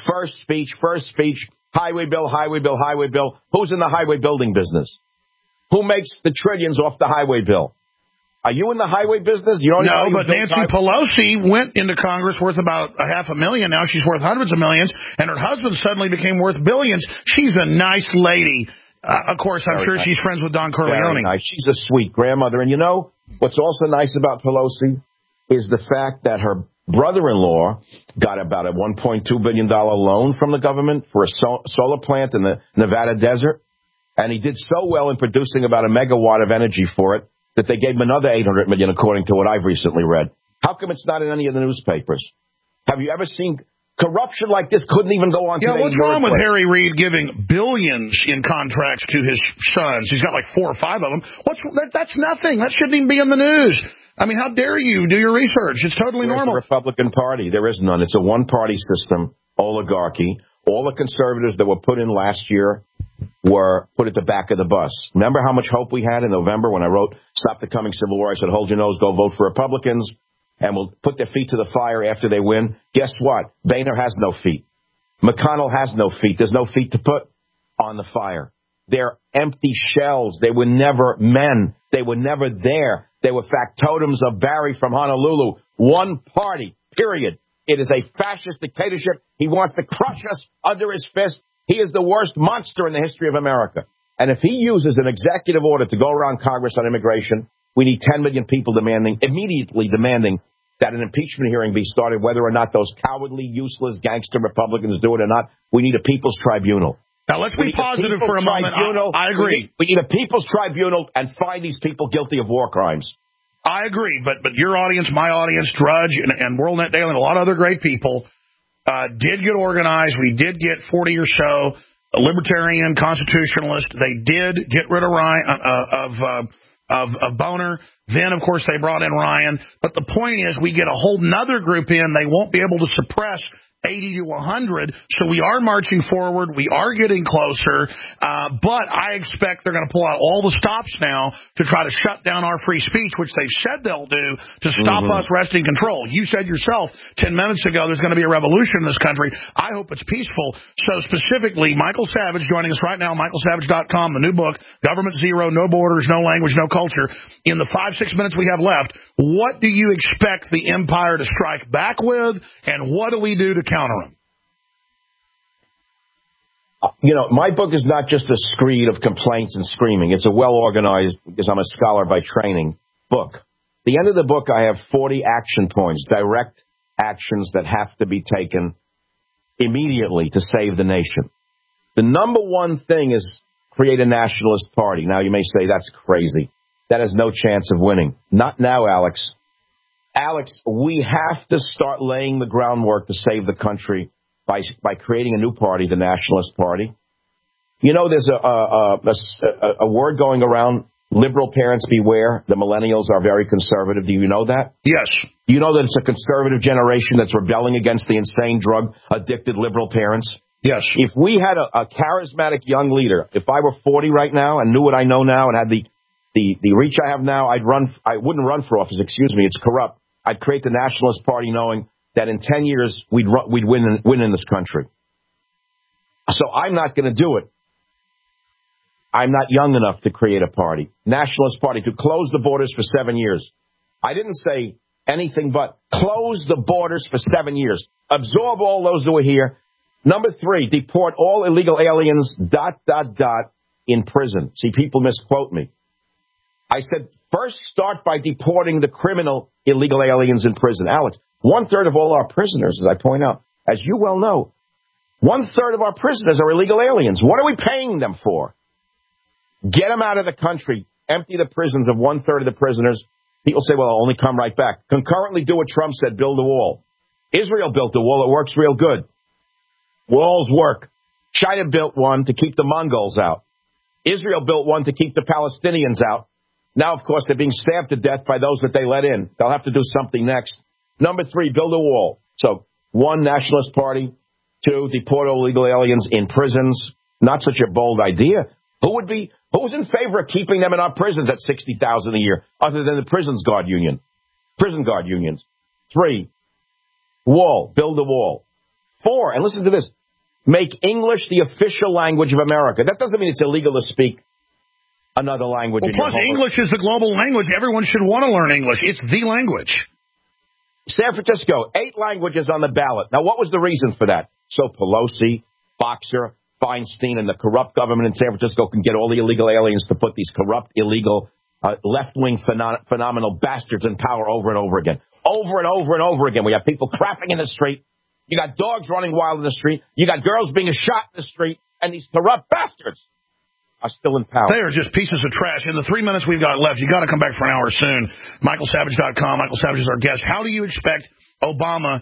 highway bill. Who's in the highway building business? Who makes the trillions off the highway bill? Are you in the highway business? You don't know, but Nancy Pelosi went into Congress worth about $500,000. Now she's worth hundreds of millions, and her husband suddenly became worth billions. She's a nice lady. Of course, I'm sure she's friends with Don Corleone. Very nice. She's a sweet grandmother. And you know, what's also nice about Pelosi is the fact that her brother-in-law got about a $1.2 billion loan from the government for a solar plant in the Nevada desert. And he did so well in producing about a megawatt of energy for it that they gave him another $800 million, according to what I've recently read. How come it's not in any of the newspapers? Have you ever seen corruption like this? Couldn't even go on today. Yeah, what's wrong with Harry Reid giving billions in contracts to his sons? He's got like 4 or 5 of them. That's nothing. That shouldn't even be in the news. I mean, how dare you do your research? It's totally normal. The Republican Party, there is none. It's a one-party system, oligarchy. All the conservatives that were put in last year were put at the back of the bus. Remember how much hope we had in November when I wrote, Stop the Coming Civil War? I said, hold your nose, go vote for Republicans, and we'll put their feet to the fire after they win. Guess what? Boehner has no feet. McConnell has no feet. There's no feet to put on the fire. They're empty shells. They were never men. They were never there. They were factotums of Barry from Honolulu. One party, period. It is a fascist dictatorship. He wants to crush us under his fist. He is the worst monster in the history of America. And if he uses an executive order to go around Congress on immigration, we need 10 million people immediately demanding that an impeachment hearing be started, whether or not those cowardly, useless gangster Republicans do it or not. We need a people's tribunal. Now, let's be positive for a moment. I agree. We need a people's tribunal and find these people guilty of war crimes. I agree, but your audience, my audience, Drudge, and WorldNet Daily, and a lot of other great people did get organized. We did get 40 or so libertarian constitutionalists. They did get rid of Ryan, of Boehner. Then, of course, they brought in Ryan. But the point is, we get a whole nother group in. They won't be able to suppress 80 to 100, so we are marching forward. We are getting closer, but I expect they're going to pull out all the stops now to try to shut down our free speech, which they've said they'll do to stop us wresting control. You said yourself 10 minutes ago there's going to be a revolution in this country. I hope it's peaceful. So specifically, Michael Savage joining us right now, michaelsavage.com, the new book, Government Zero, No Borders, No Language, No Culture. In the 5-6 minutes we have left, what do you expect the empire to strike back with, and what do we do to counter them? You know, my book is not just a screed of complaints and screaming. It's a well-organized, because I'm a scholar by training, book. At the end of the book, I have 40 action points, direct actions that have to be taken immediately to save the nation. The number one thing is create a nationalist party. Now, you may say that's crazy. That has no chance of winning. Not now, Alex. Alex, we have to start laying the groundwork to save the country by creating a new party, the Nationalist Party. You know, there's a word going around, liberal parents beware. The millennials are very conservative. Do you know that? Yes. Do you know that it's a conservative generation that's rebelling against the insane drug-addicted liberal parents? Yes. If we had a charismatic young leader, if I were 40 right now and knew what I know now and had the reach I have now, I wouldn't run for office, it's corrupt. I'd create the Nationalist Party knowing that in 10 years we'd win in this country. So I'm not going to do it. I'm not young enough to create a party. Nationalist Party to close the borders for 7 years. I didn't say anything but close the borders for 7 years. Absorb all those who are here. Number 3, deport all illegal aliens, ... in prison. See, people misquote me. I said, first start by deporting the criminal illegal aliens in prison. Alex, 1/3 of all our prisoners, as I point out, as you well know, 1/3 of our prisoners are illegal aliens. What are we paying them for? Get them out of the country. Empty the prisons of 1/3 of the prisoners. People say, well, I'll only come right back. Concurrently do what Trump said, build a wall. Israel built a wall. It works real good. Walls work. China built one to keep the Mongols out. Israel built one to keep the Palestinians out. Now, of course, they're being stabbed to death by those that they let in. They'll have to do something next. Number 3, build a wall. So, 1, Nationalist Party. 2, deport all illegal aliens in prisons. Not such a bold idea. Who's in favor of keeping them in our prisons at $60,000 a year, other than the prison guard unions? 3, wall. Build a wall. 4, and listen to this. Make English the official language of America. That doesn't mean it's illegal to speak another language. Well, plus English is the global language. Everyone should want to learn English. It's the language. San Francisco, 8 languages on the ballot. Now, what was the reason for that? So Pelosi, Boxer, Feinstein, and the corrupt government in San Francisco can get all the illegal aliens to put these corrupt, illegal, left-wing phenomenal bastards in power over and over again. Over and over and over again. We have people crapping in the street. You got dogs running wild in the street. You got girls being shot in the street. And these corrupt bastards are still in power. They are just pieces of trash. In the 3 minutes we've got left, you got to come back for an hour soon. MichaelSavage.com. Michael Savage is our guest. How do you expect Obama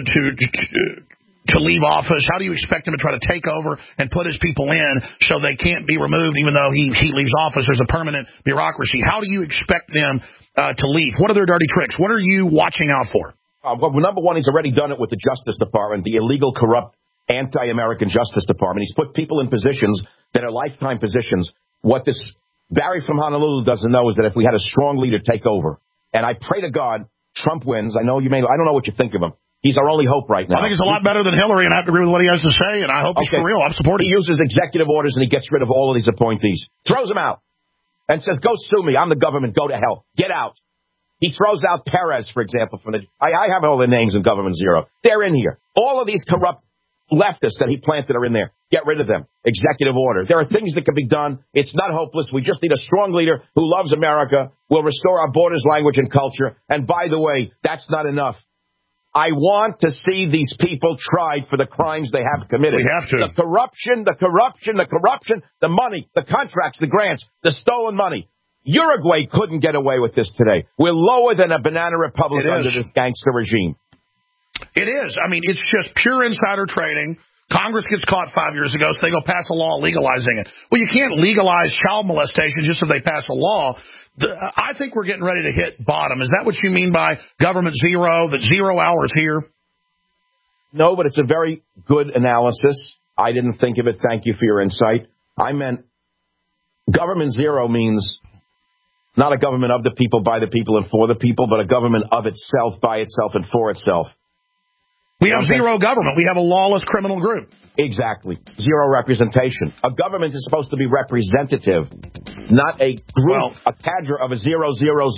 to leave office? How do you expect him to try to take over and put his people in so they can't be removed even though he leaves office? There's a permanent bureaucracy. How do you expect them to leave? What are their dirty tricks? What are you watching out for? Well, number 1, he's already done it with the Justice Department, the illegal, corrupt, anti-American Justice Department. He's put people in positions that are lifetime positions. What this Barry from Honolulu doesn't know is that if we had a strong leader take over, and I pray to God Trump wins. I don't know what you think of him. He's our only hope right now. I think he's a lot better than Hillary, and I have to agree with what he has to say, and I hope he's for real. I'm supporting him. He uses executive orders, and he gets rid of all of these appointees. Throws them out and says, go sue me. I'm the government. Go to hell. Get out. He throws out Perez, for example. I have all the names in Government Zero. They're in here. All of these corrupt leftists that he planted are in there. Get rid of them. Executive order. There are things that can be done. It's not hopeless. We just need a strong leader who loves America, will restore our borders, language, and culture. And by the way, that's not enough. I want to see these people tried for the crimes they have committed. We have to. The corruption, the money, the contracts, the grants, the stolen money. Uruguay couldn't get away with this today. We're lower than a banana republic under this gangster regime. It is. I mean, it's just pure insider trading. Congress gets caught 5 years ago, so they go pass a law legalizing it. Well, you can't legalize child molestation just so they pass a law. I think we're getting ready to hit bottom. Is that what you mean by Government Zero, that 0 hours here? No, but it's a very good analysis. I didn't think of it. Thank you for your insight. I meant Government Zero means not a government of the people, by the people, and for the people, but a government of itself, by itself, and for itself. We have zero government. We have a lawless criminal group. Exactly. Zero representation. A government is supposed to be representative, not a group, a cadre of a 0.001%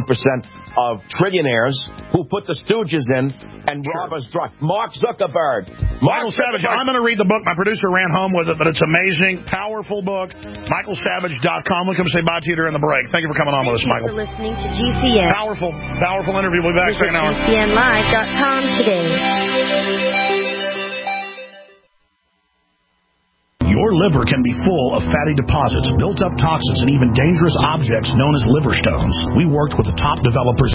of trillionaires who put the stooges in and rob us dry. Mark Zuckerberg. Michael Savage, I'm going to read the book. My producer ran home with it, but it's amazing. Powerful book. MichaelSavage.com. We'll come say bye to you during the break. Thank you for coming on with us, Michael. Thank you for listening to GCN. Powerful interview. We'll be back second hour. GCNlive.com today. Your liver can be full of fatty deposits, built-up toxins, and even dangerous objects known as liver stones. We worked with the top developers